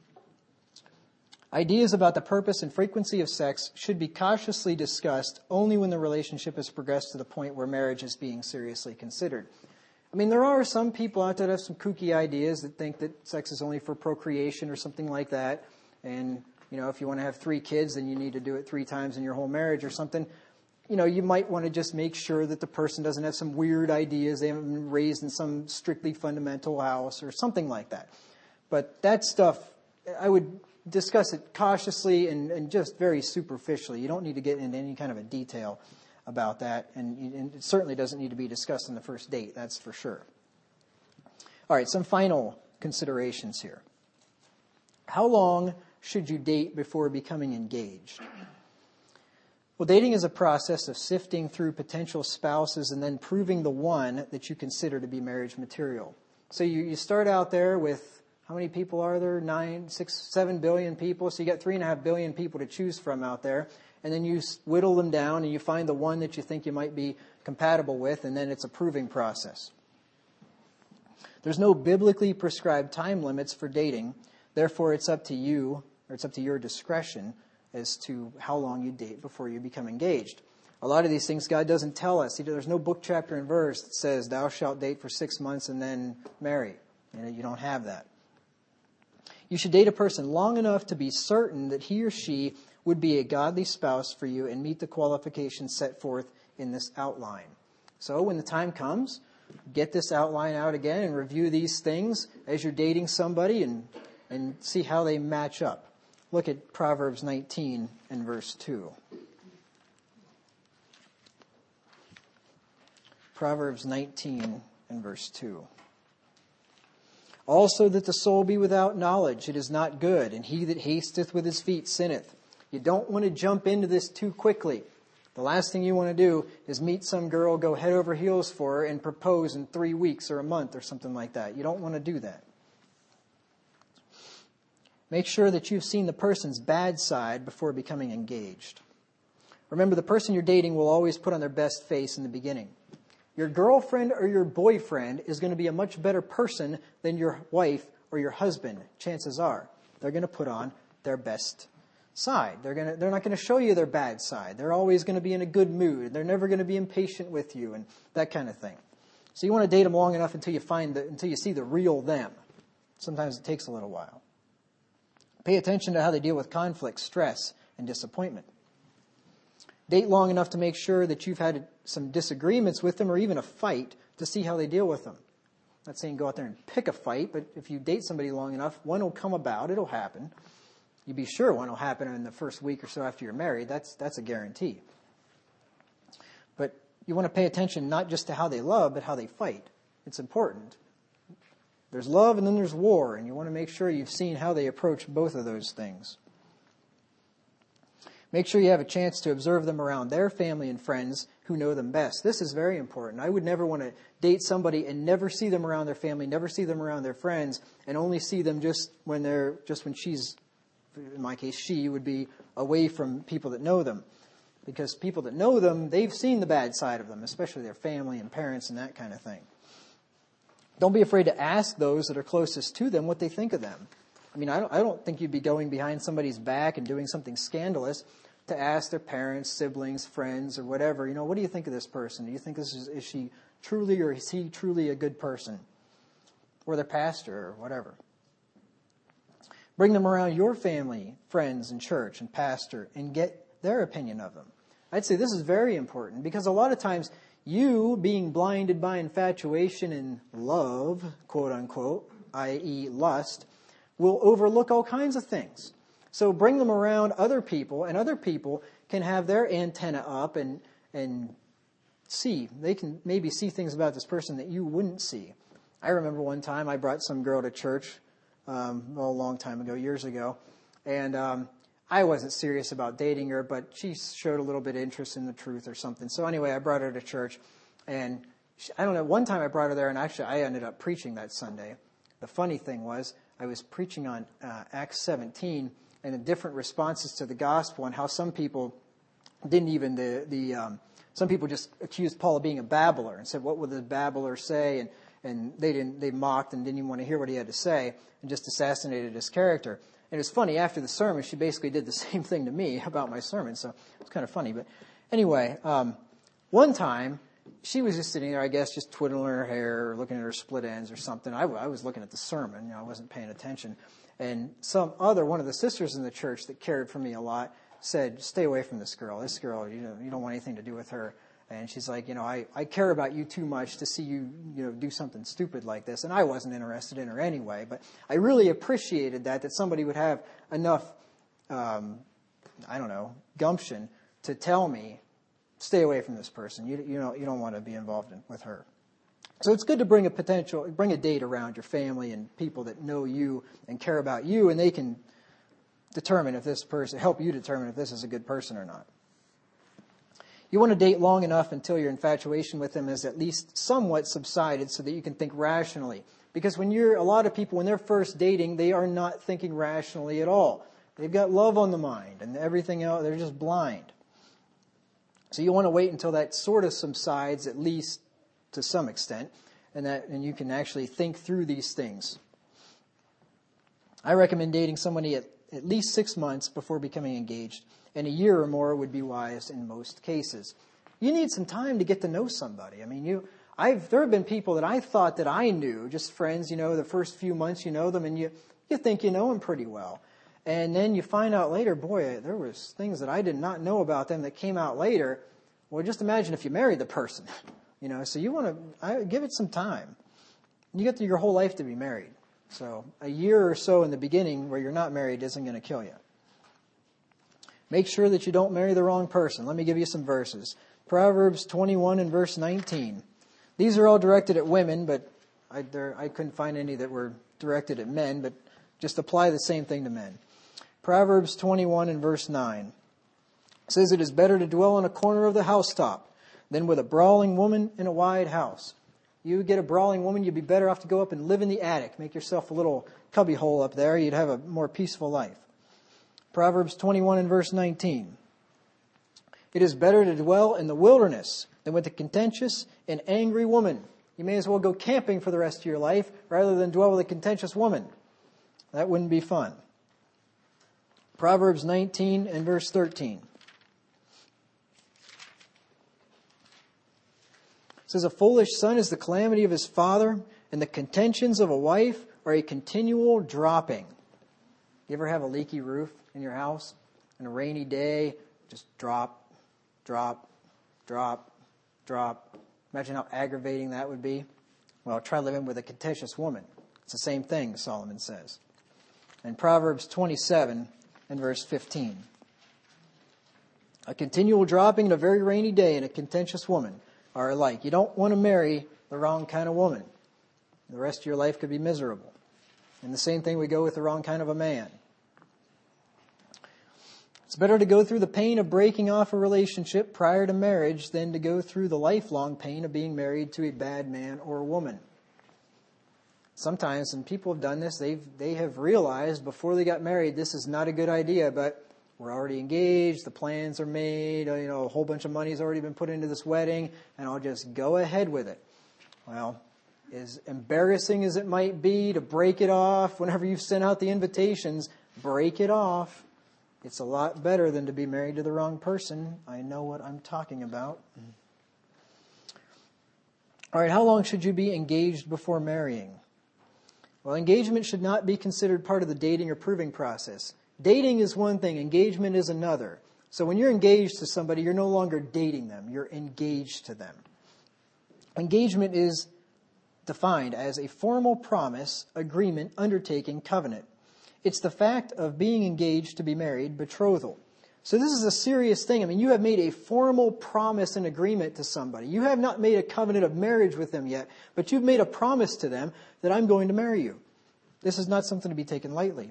Ideas about the purpose and frequency of sex should be cautiously discussed only when the relationship has progressed to the point where marriage is being seriously considered. I mean, there are some people out there that have some kooky ideas that think that sex is only for procreation or something like that. And, if you want to have 3 kids, then you need to do it 3 times in your whole marriage or something. You might want to just make sure that the person doesn't have some weird ideas. They haven't been raised in some strictly fundamental house or something like that. But that stuff, I would discuss it cautiously and just very superficially. You don't need to get into any kind of a detail about that, and it certainly doesn't need to be discussed on the first date, that's for sure. All right, some final considerations here. How long should you date before becoming engaged? Well, dating is a process of sifting through potential spouses and then proving the one that you consider to be marriage material. So you start out there with, how many people are there? 9, 6, 7 billion people. So you got 3.5 billion people to choose from out there. And then you whittle them down and you find the one that you think you might be compatible with, and then it's a proving process. There's no biblically prescribed time limits for dating. Therefore, it's up to you, or it's up to your discretion as to how long you date before you become engaged. A lot of these things God doesn't tell us. There's no book, chapter, and verse that says, thou shalt date for 6 months and then marry. You don't have that. You should date a person long enough to be certain that he or she would be a godly spouse for you and meet the qualifications set forth in this outline. So when the time comes, get this outline out again and review these things as you're dating somebody and see how they match up. Look at Proverbs 19 and verse 2. Proverbs 19 and verse 2. Also that the soul be without knowledge, it is not good, and he that hasteth with his feet sinneth. You don't want to jump into this too quickly. The last thing you want to do is meet some girl, go head over heels for her, and propose in 3 weeks or a month or something like that. You don't want to do that. Make sure that you've seen the person's bad side before becoming engaged. Remember, the person you're dating will always put on their best face in the beginning. Your girlfriend or your boyfriend is going to be a much better person than your wife or your husband. Chances are they're going to put on their best side. They're not going to show you their bad side. They're always going to be in a good mood. They're never going to be impatient with you and that kind of thing. So you want to date them long enough until you see the real them. Sometimes it takes a little while. Pay attention to how they deal with conflict, stress, and disappointment. Date long enough to make sure that you've had some disagreements with them or even a fight to see how they deal with them. I'm not saying go out there and pick a fight, but if you date somebody long enough, one will come about. It'll happen. You be sure one will happen in the first week or so after you're married. That's a guarantee. But you want to pay attention not just to how they love, but how they fight. It's important. There's love and then there's war, and you want to make sure you've seen how they approach both of those things. Make sure you have a chance to observe them around their family and friends who know them best. This is very important. I would never want to date somebody and never see them around their family, never see them around their friends, and only see them just when she's, in my case, she would be away from people that know them. Because people that know them, they've seen the bad side of them, especially their family and parents and that kind of thing. Don't be afraid to ask those that are closest to them what they think of them. I mean, I don't think you'd be going behind somebody's back and doing something scandalous to ask their parents, siblings, friends, or whatever, what do you think of this person? Do you think is she truly or is he truly a good person? Or their pastor or whatever. Bring them around your family, friends, and church and pastor and get their opinion of them. I'd say this is very important because a lot of times you being blinded by infatuation and love, quote unquote, i.e. lust, will overlook all kinds of things. So bring them around other people, and other people can have their antenna up and see. They can maybe see things about this person that you wouldn't see. I remember one time I brought some girl to church, a long time ago, years ago, and I wasn't serious about dating her, but she showed a little bit of interest in the truth or something. So anyway, I brought her to church, and one time I brought her there, and actually I ended up preaching that Sunday. The funny thing was, I was preaching on Acts 17 and the different responses to the gospel and how some people didn't even, some people just accused Paul of being a babbler and said, what would the babbler say? And they mocked and didn't even want to hear what he had to say and just assassinated his character. And it was funny, after the sermon, she basically did the same thing to me about my sermon, so it was kind of funny. But anyway, one time, she was just sitting there, I guess, just twiddling her hair or looking at her split ends or something. I was looking at the sermon, I wasn't paying attention. And one of the sisters in the church that cared for me a lot said, stay away from this girl. This girl, you don't want anything to do with her. And she's like, I care about you too much to see you, do something stupid like this. And I wasn't interested in her anyway. But I really appreciated that somebody would have enough, gumption to tell me, stay away from this person. You don't want to be involved with her. So it's good to bring a date around your family and people that know you and care about you, and they can help you determine if this is a good person or not. You want to date long enough until your infatuation with them is at least somewhat subsided so that you can think rationally. Because a lot of people, when they're first dating, they are not thinking rationally at all. They've got love on the mind and everything else, they're just blind. So you want to wait until that sort of subsides, at least to some extent, and you can actually think through these things. I recommend dating somebody at least 6 months before becoming engaged, and a year or more would be wise in most cases. You need some time to get to know somebody. I mean, there have been people that I thought that I knew, just friends, the first few months you know them, and you think you know them pretty well. And then you find out later, boy, there was things that I did not know about them that came out later. Well, just imagine if you married the person, so you want to give it some time. You get your whole life to be married. So a year or so in the beginning where you're not married isn't going to kill you. Make sure that you don't marry the wrong person. Let me give you some verses. Proverbs 21 and verse 19. These are all directed at women, but I couldn't find any that were directed at men, but just apply the same thing to men. Proverbs 21 and verse 9 says, it is better to dwell in a corner of the housetop than with a brawling woman in a wide house. You get a brawling woman, you'd be better off to go up and live in the attic. Make yourself a little cubby hole up there. You'd have a more peaceful life. Proverbs 21 and verse 19. It is better to dwell in the wilderness than with a contentious and angry woman. You may as well go camping for the rest of your life rather than dwell with a contentious woman. That wouldn't be fun. Proverbs 19 and verse 13. It says, a foolish son is the calamity of his father, and the contentions of a wife are a continual dropping. You ever have a leaky roof in your house? On a rainy day, just drop, drop, drop, drop. Imagine how aggravating that would be. Well, try living with a contentious woman. It's the same thing, Solomon says. And Proverbs 27 and verse 15. A continual dropping in a very rainy day and a contentious woman. are alike. You don't want to marry the wrong kind of woman. The rest of your life could be miserable. And the same thing would go with the wrong kind of a man. It's better to go through the pain of breaking off a relationship prior to marriage than to go through the lifelong pain of being married to a bad man or woman. Sometimes, and people have done this, they have realized before they got married, this is not a good idea, but we're already engaged, the plans are made, a whole bunch of money has already been put into this wedding, and I'll just go ahead with it. Well, as embarrassing as it might be to break it off, whenever you've sent out the invitations, break it off. It's a lot better than to be married to the wrong person. I know what I'm talking about. All right, how long should you be engaged before marrying? Well, engagement should not be considered part of the dating or proving process. Dating is one thing, engagement is another. So when you're engaged to somebody, you're no longer dating them, you're engaged to them. Engagement is defined as a formal promise, agreement, undertaking, covenant. It's the fact of being engaged to be married, betrothal. So this is a serious thing. I mean, you have made a formal promise and agreement to somebody. You have not made a covenant of marriage with them yet, but you've made a promise to them that I'm going to marry you. This is not something to be taken lightly.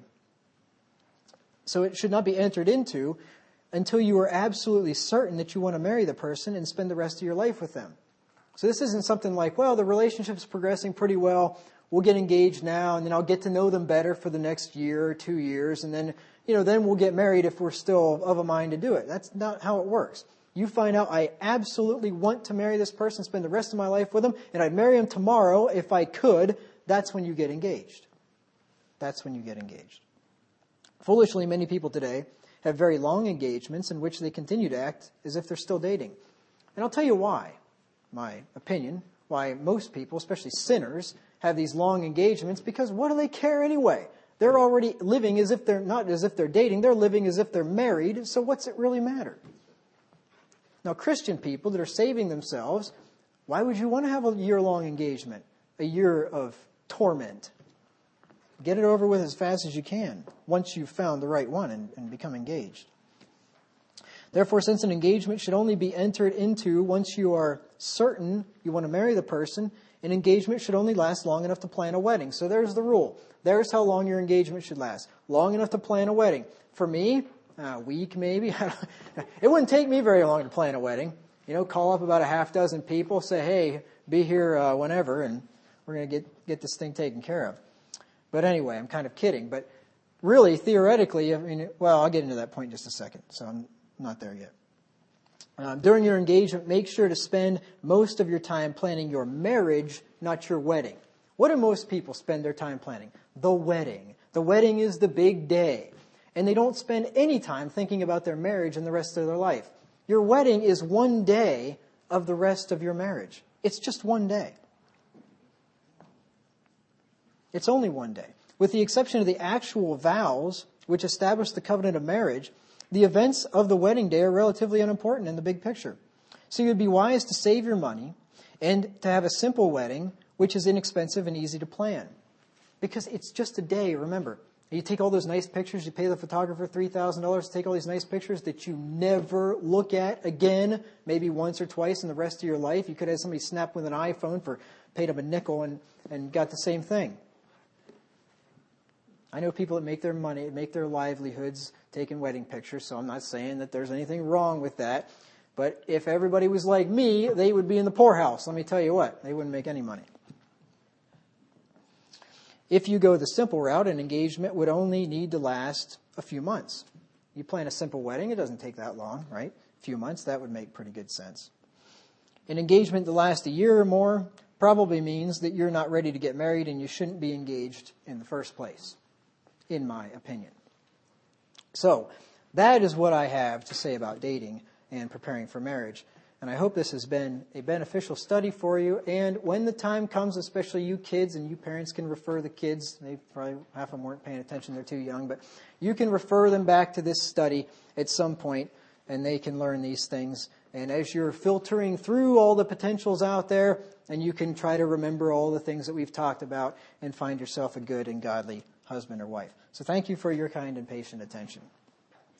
So it should not be entered into until you are absolutely certain that you want to marry the person and spend the rest of your life with them. So this isn't something like, well, the relationship's progressing pretty well. We'll get engaged now, and then I'll get to know them better for the next year or 2 years, and then, then we'll get married if we're still of a mind to do it. That's not how it works. You find out, I absolutely want to marry this person, spend the rest of my life with them, and I'd marry him tomorrow if I could. That's when you get engaged. That's when you get engaged. Foolishly, many people today have very long engagements in which they continue to act as if they're still dating. And I'll tell you why, my opinion, why most people, especially sinners, have these long engagements, because what do they care anyway? They're already living as if they're not as if they're dating, they're living as if they're married, so what's it really matter? Now, Christian people that are saving themselves, why would you want to have a year-long engagement? A year of torment. Get it over with as fast as you can, once you've found the right one and become engaged. Therefore, since an engagement should only be entered into once you are certain you want to marry the person, an engagement should only last long enough to plan a wedding. So there's the rule. There's how long your engagement should last. Long enough to plan a wedding. For me, a week maybe. It wouldn't take me very long to plan a wedding. Call up about a half dozen people, say, hey, be here whenever, and we're going to get this thing taken care of. But anyway, I'm kind of kidding. But really, theoretically, I'll get into that point in just a second. So I'm not there yet. During your engagement, make sure to spend most of your time planning your marriage, not your wedding. What do most people spend their time planning? The wedding. The wedding is the big day. And they don't spend any time thinking about their marriage and the rest of their life. Your wedding is one day of the rest of your marriage. It's just one day. It's only one day. With the exception of the actual vows, which establish the covenant of marriage, the events of the wedding day are relatively unimportant in the big picture. So you'd be wise to save your money and to have a simple wedding, which is inexpensive and easy to plan. Because it's just a day, remember. You take all those nice pictures, you pay the photographer $3,000 to take all these nice pictures that you never look at again, maybe once or twice in the rest of your life. You could have somebody snap with an iPhone paid them a nickel and got the same thing. I know people that make their money, make their livelihoods taking wedding pictures, so I'm not saying that there's anything wrong with that. But if everybody was like me, they would be in the poorhouse. Let me tell you what, they wouldn't make any money. If you go the simple route, an engagement would only need to last a few months. You plan a simple wedding, it doesn't take that long, right? A few months, that would make pretty good sense. An engagement to last a year or more probably means that you're not ready to get married and you shouldn't be engaged in the first place, in my opinion. So, that is what I have to say about dating and preparing for marriage. And I hope this has been a beneficial study for you. And when the time comes, especially you kids, and you parents can refer the kids, they probably half of them weren't paying attention, they're too young, but you can refer them back to this study at some point, and they can learn these things. And as you're filtering through all the potentials out there, and you can try to remember all the things that we've talked about and find yourself a good and godly husband or wife. So thank you for your kind and patient attention.